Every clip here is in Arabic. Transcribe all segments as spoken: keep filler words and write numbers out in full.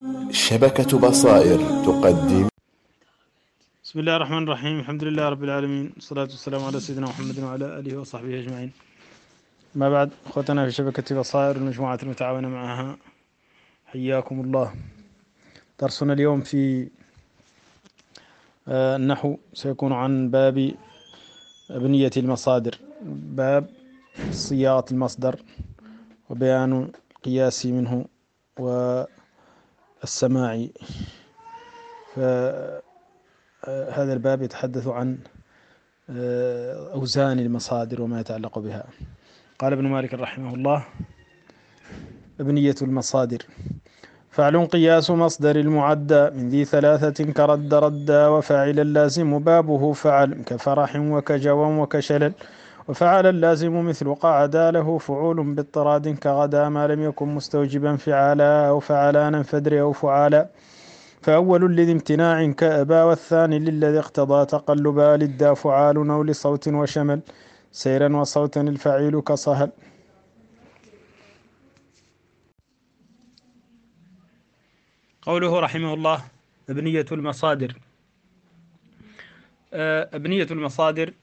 شبكة بصائر تقدم. بسم الله الرحمن الرحيم. الحمد لله رب العالمين، والصلاة والسلام على سيدنا محمد وعلى آله وصحبه أجمعين. ما بعد، أخوتنا في شبكة بصائر المجموعة المتعاونة معها، حياكم الله. درسنا اليوم في النحو سيكون عن باب بنية المصادر، باب صياغة المصدر وبيان القياس منه والسماع. فهذا الباب يتحدث عن أوزان المصادر وما يتعلق بها. قال ابن مالك رحمه الله: بنية المصادر: فعل قياس مصدر المعدى من ذي ثلاثة كرد ردا، وفاعل اللازم بابه فعل كفرح وكجوى وكشلل، وفعل اللازم مثل قعدا له فعول باضطراد كغدا ما لم يكن مستوجبا فعالا أو فعلانا فدر أو فعالا، فأول لذي امتناع كأبا، والثاني للذي اقتضى تقلبا للدا فعال أو لصوت وشمل سيرا وصوتا الفعيل كصهل. قوله رحمه الله: بنية المصادر. بنية المصادر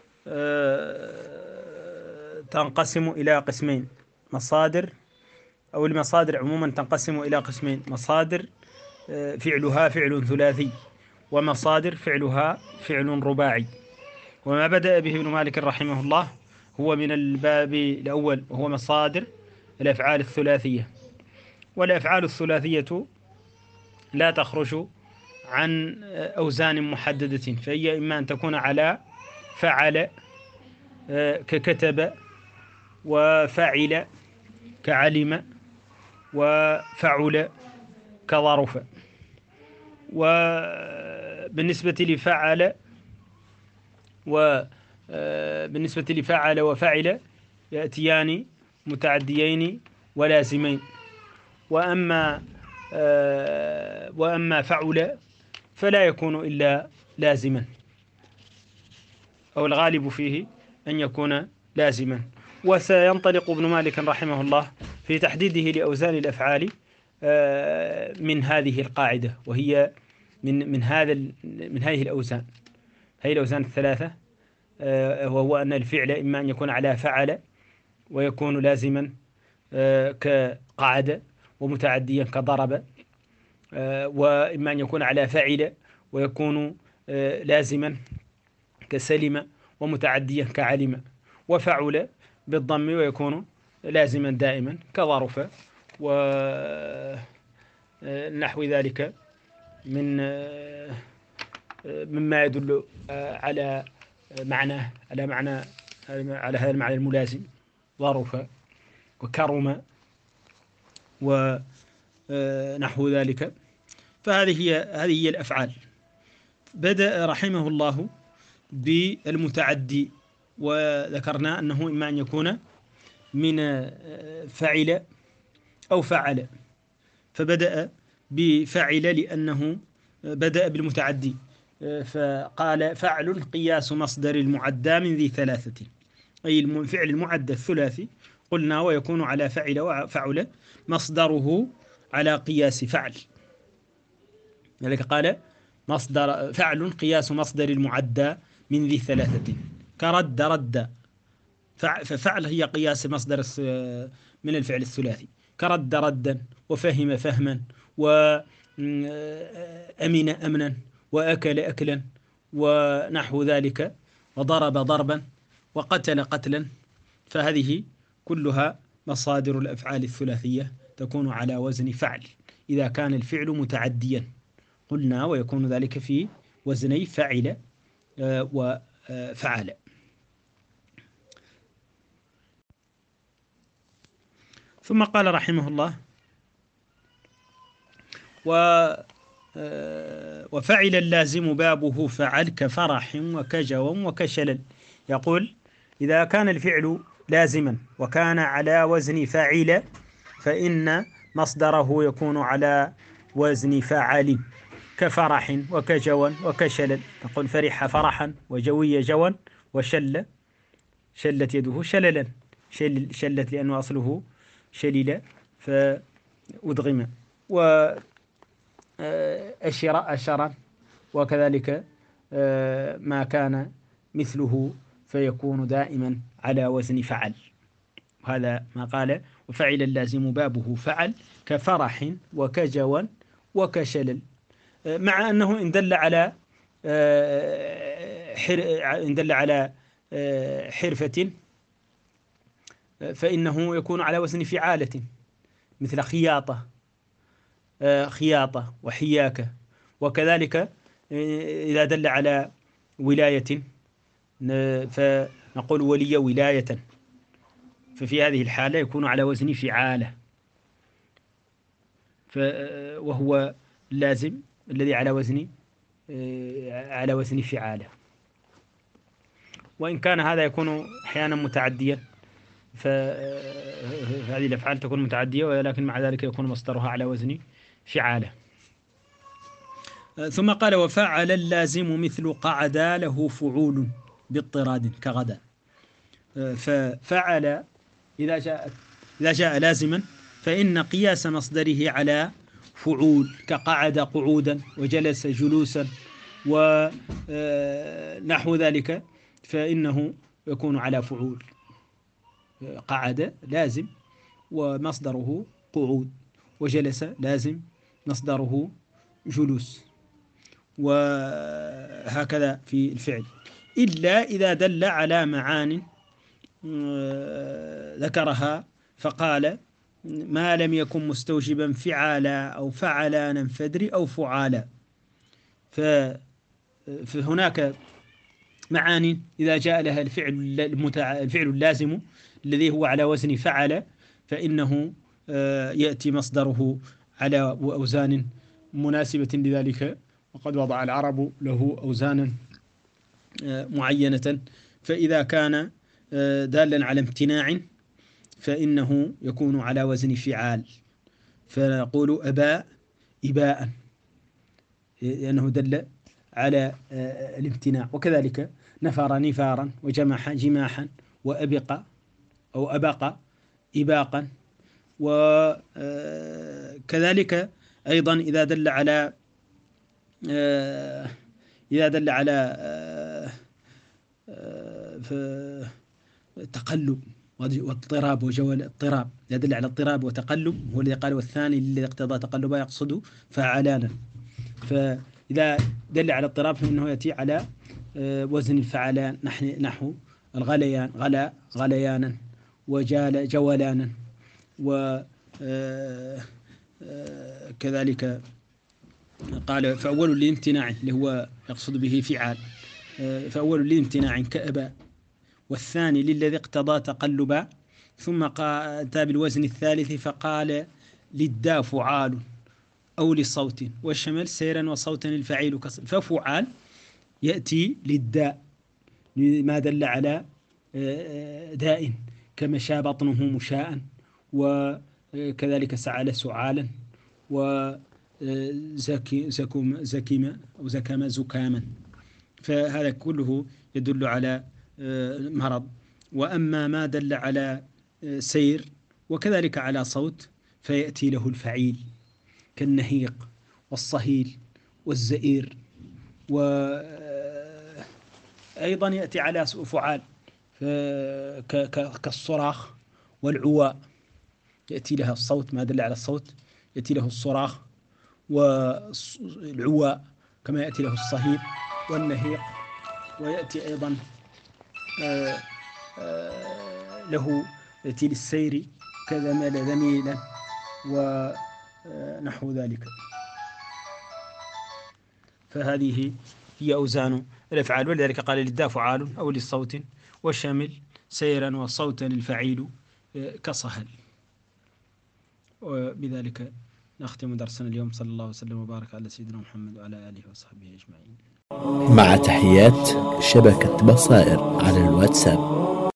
تنقسم إلى قسمين: مصادر، أو المصادر عموما تنقسم إلى قسمين: مصادر فعلها فعل ثلاثي، ومصادر فعلها فعل رباعي. وما بدأ به ابن مالك رحمه الله هو من الباب الأول، وهو مصادر الأفعال الثلاثية. والأفعال الثلاثية لا تخرج عن أوزان محددة، فهي إما أن تكون على فعل ككتب، وفعل كعلم، وفعل كظرف. وبالنسبة لفعل وبالنسبة لفعل وفعل يأتيان متعديين ولازمين. وأما وأما فعل فلا يكون إلا لازما، أو الغالب فيه أن يكون لازما. وسينطلق ابن مالك رحمه الله في تحديده لأوزان الأفعال من هذه القاعدة، وهي من من هذا من هذه الأوزان هذه الأوزان الثلاثة، وهو أن الفعل إما أن يكون على فعل ويكون لازما كقعد، ومتعديا كضرب، وإما أن يكون على فعل ويكون لازما كسلم، ومتعديا كعلم، وفعل بالضم ويكون لازما دائما كظرف، ونحو ذلك من مما يدل على معنى على معنى على هذا المعنى الملازم: ظرف وكرم ونحو ذلك. فهذه هي هذه هي الأفعال. بدأ رحمه الله بالمتعدي، وذكرنا أنه إما أن يكون من فعل أو فعل، فبدأ بفعل لأنه بدأ بالمتعدي، فقال: فعل قياس مصدر المعدى من ذي ثلاثة، أي الفعل المعدى الثلاثي. قلنا ويكون على فعل وفعل مصدره على قياس فعل، لذلك قال: مصدر فعل قياس مصدر المعدى من ذي ثلاثة كرد رد. ففعل هي قياس مصدر من الفعل الثلاثي، كرد ردا، وفهم فهما، وأمن أمنا، وأكل أكلا، ونحو ذلك، وضرب ضربا، وقتل قتلا. فهذه كلها مصادر الأفعال الثلاثية تكون على وزن فعل إذا كان الفعل متعديا. قلنا ويكون ذلك في وزني فعل وفعل. ثم قال رحمه الله: وفعل اللازم بابه فعل كفرح وكجوى وكشلل. يقول: إذا كان الفعل لازما وكان على وزن فاعل، فإن مصدره يكون على وزن فاعل، كفرح وكجوى وكشلل. تقول: فرح فرحا، وجوي جوا، وشل شلت يده شللا، شل شلت لأنه أصله شلل فأدغم. أشر أشرا، وكذلك ما كان مثله فيكون دائما على وزن فعل. هذا ما قال وفعل اللازم بابه فعل كفرح وكجوى وكشلل، مع أنه إن دل على إن دل على حرفة فإنه يكون على وزن فعالة، مثل خياطة خياطة وحياكة. وكذلك إذا دل على ولاية فنقول ولي ولاية، ففي هذه الحالة يكون على وزن فعالة، وهو اللازم الذي على وزن على وزن فعالة. وإن كان هذا يكون أحيانا متعديا، فهذه الأفعال تكون متعدية ولكن مع ذلك يكون مصدرها على وزن فعالة. ثم قال وفعل اللازم مثل قعد له فعول باضطراد كغدا. ففعل إذا جاء إذا جاء لازما فإن قياس مصدره على فعول كقعد قعودا وجلس جلوسا ونحو ذلك، فإنه يكون على فعول. قعد لازم ومصدره قعود، وجلس لازم مصدره جلوس، وهكذا في الفعل، إلا إذا دل على معان ذكرها فقال ما لم يكن مستوجبا فعالا أو فعلانا فدري أو فعالا. فهناك معاني إذا جاء لها الفعل المتع... الفعل اللازم الذي هو على وزن فعل فإنه يأتي مصدره على أوزان مناسبة لذلك، وقد وضع العرب له أوزانا معينة. فإذا كان دالا على امتناع فإنه يكون على وزن فعال، فنقول أباء إباء لأنه دل على الامتناع. وكذلك نفر نفارا وجمح جماحا وأبق أو أبق إباقا. وكذلك أيضا إذا دل على إذا دل على تقلب واضطراب وجول اضطراب، يدل على اضطراب وتقلب، هو الذي قال والثاني الذي اقتضى تقلبا يقصد فعلانا. فإذا دل على اضطراب فإنه يأتي على وزن الفعلان، نحو الغليان غلا غليانا وجال جولانا. وكذلك قال فأول للامتناع اللي هو يقصد به فعال، فأول للامتناع كأبا، والثاني للذي اقتضى تقلبا. ثم قال بالوزن الثالث فقال للدا فعال أو لصوت والشمل سيرا وصوتا الفعيل كسر. ففعال يأتي للداء ما دل على داء كمشى بطنه مشاء، وكذلك سعال سعالا، وزكم زكم أو زكم زكاما. فهذا كله يدل على مرض. وأما ما دل على سير وكذلك على صوت فيأتي له الفعيل كالنهيق والصهيل والزئير. وأيضا يأتي على فعال كالصراخ والعواء، يأتي لها الصوت ما دل على الصوت، يأتي له الصراخ والعواء كما يأتي له الصهيل والنهيق. ويأتي أيضا آآ آآ له يأتي للسير كذا ذميلا ونحو ذلك. فهذه هي أوزان الأفعال. ولذلك قال للداء فعال أو للصوت، والشامل سيرا وصوتا الفعيل كصهل. وبذلك نختم درسنا اليوم. صلى الله وسلم وبارك على سيدنا محمد وعلى آله وصحبه أجمعين. مع تحيات شبكة بصائر على الواتساب.